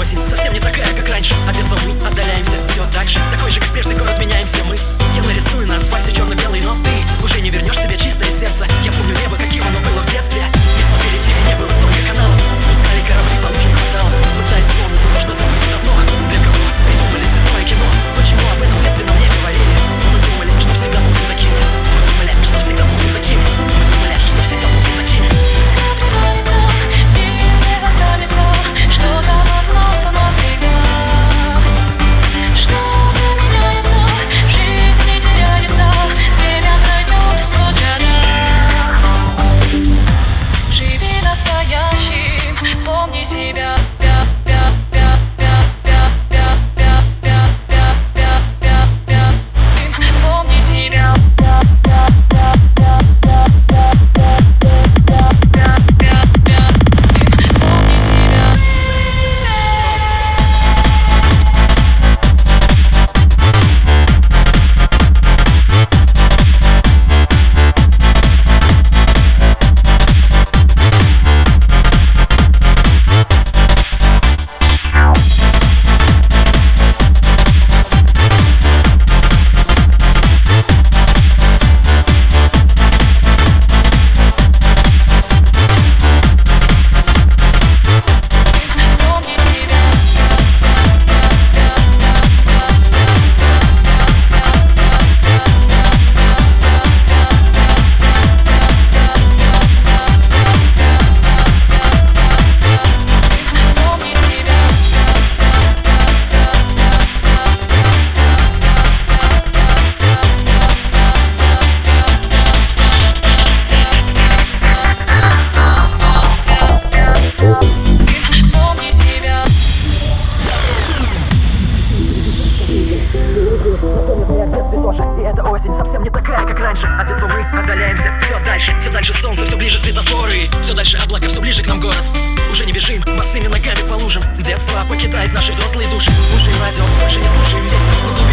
осень совсем не такая, как раньше. А детство мы отдаляемся все дальше. Такой же, как прежде, город меняемся мы. Я нарисую на асфальте черно-белый, но ты уже не вернешь себе чистое сердце. Я помню небо, каким оно было в детстве. Не смотрели ТВ, не было столько каналов. Пускали корабли по лучшим кварталам, пытаясь вспомнить то, что забыто давно. Для кого придумали цветное кино? Почему об этом в детстве нам не говорили? Мы думали, что всегда будем такими. Мы думали, что всегда будем такими. Мы думали, что всегда будем такими. И эта осень совсем не такая, как раньше. От детства мы отдаляемся все дальше солнце, все ближе светофоры. Все дальше облака, все ближе к нам город. Уже не бежим босыми ногами по лужам. Детство покидает наши взрослые души. Слушаем радио, больше не слушаем ветер.